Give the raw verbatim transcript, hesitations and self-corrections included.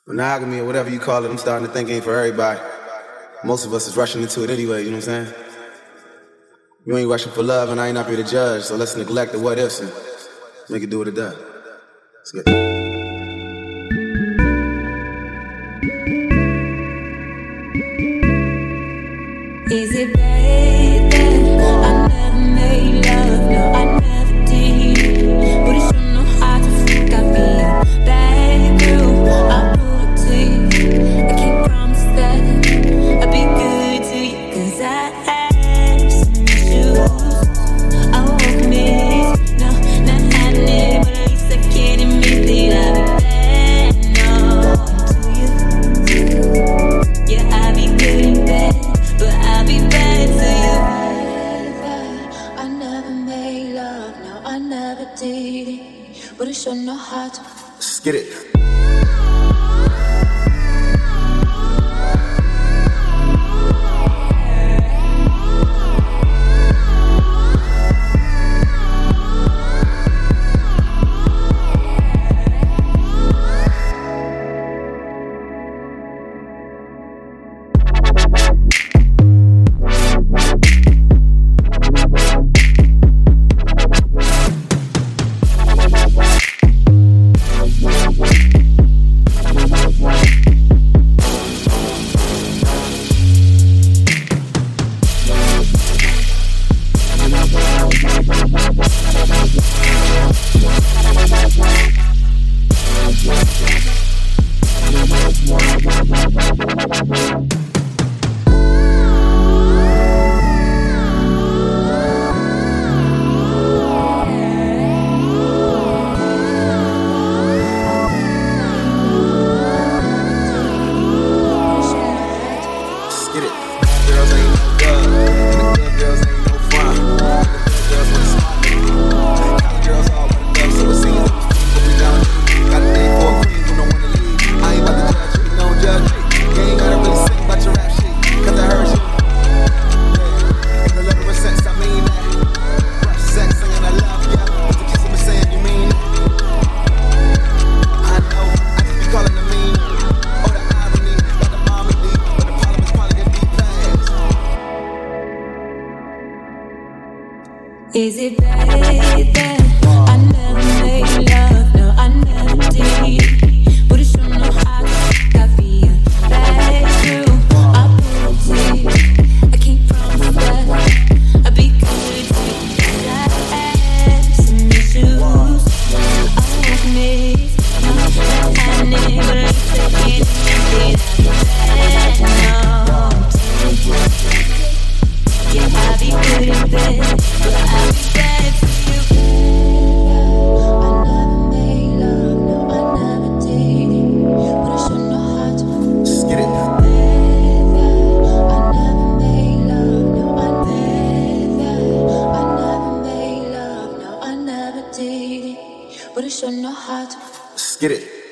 Monogamy or whatever you call it, I'm starting to think ain't for everybody. Most of us is rushing into it anyway, you know what I'm saying? You ain't rushing for love and I ain't up here to judge, so let's neglect the what ifs and make it do what it does. Let's get it. Is it bad that I never made love? No, I never did. But it sure know how to freak. I be a bad girl. I pull it to you. I can't promise that I'll be good to you. Cause I have some issues. I won't miss. No, not happening. But at least I can't admit that I'll be bad. No, to you. Yeah, I'll be good and bad. But I'll be bad to you. I never made love, no, I never did it. But I sure know how to. Let's get it. Is it bad that I never made love? No, I never did. But it sure know how to freak. I be a bad girl. I pull it to you. I can't promise that I'll be good to you. Cause I have some issues. I won't miss. No, not happening. But at least I can't admit that I'll be bad. No, yeah, I'll be good in bed. But I'll be bad to you. I never made love, no, I never did it. But I sure know how to. Let's get it. I never made love, no, I never. I never made love, no, I never did it. But I sure know how to. Let's get it.